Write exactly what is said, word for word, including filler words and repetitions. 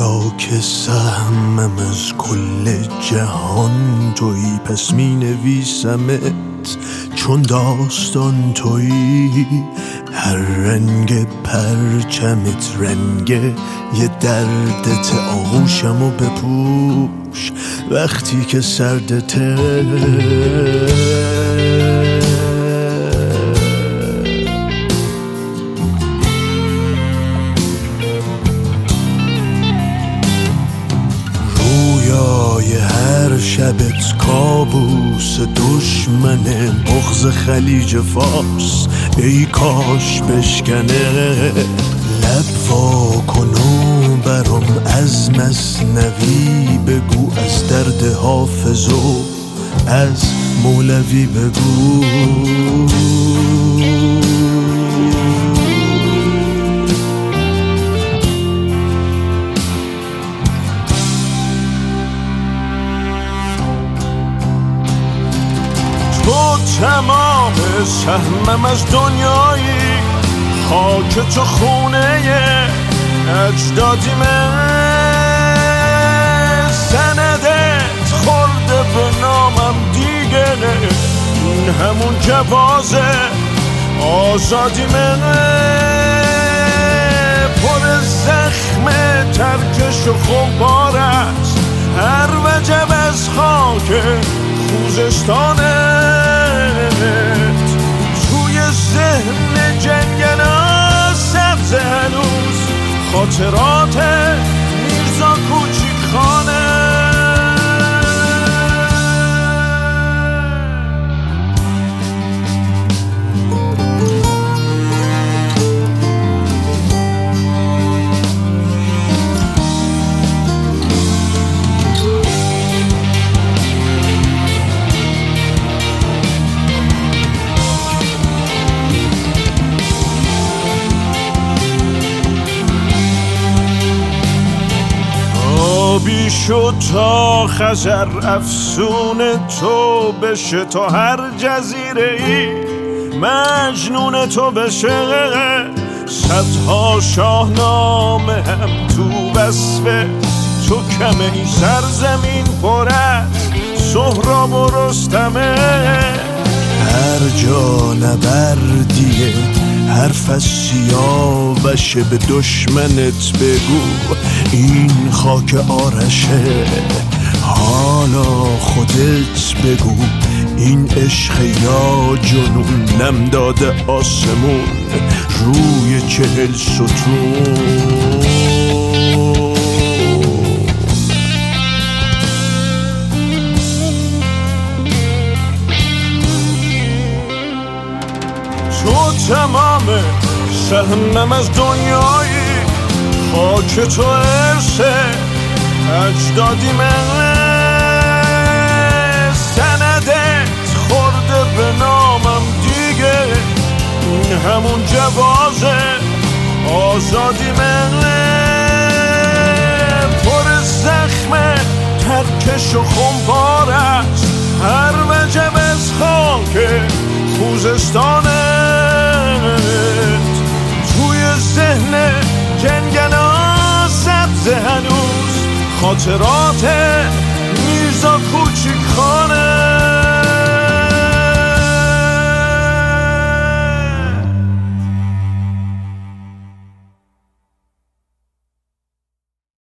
حالا که سهمم از کل جهان تویی، پس می نویسمت چون داستان تویی. هر رنگ پرچمت رنگ یه دردت، آغوشمو بپوش وقتی که سردته. هر شبت کابوس دشمنه، بغض خلیج فارس ای کاش بشکنه. لب وا کن و برام از مثنوی بگو، از درد حافظ و از مولوی بگو. تو تمام سهمم از دنیایی، خاک تو خونه اجدادیمه. سندت خورده به نامم دیگه، این همون جوازه آزادیمه. پر زخم ترکش و خمار است هر وجب از خاک خوزستانت. توی ذهن جنگلا سبز هنوز خاطرات میرزا کوچیک خانه. آبی شد تا خزر افسون تو بشه، تا هر جزیره ای مجنون تو بشه. صدها شاهنامه هم تو وصف تو کمه، این سرزمین پر از سهراب و رستمه. هر جا نبردیه حرف از سیاوشه، به دشمنت بگو این خاک آرشه. حالا خودت بگو این عشق یا جنون، نم داده آسمون روی چهل ستون. تو تمام سهمم از دنیایی، خاک تو ارسه اجدادیمه. سندت خورده به نامم دیگه، این همون جوازه آزادیمه. پر زخم ترکش و خمپار است هر وجب از خاک خوزستانت. توی ذهن جنگلا سبز هنوز خاطرات میرزا کوچیک خانه.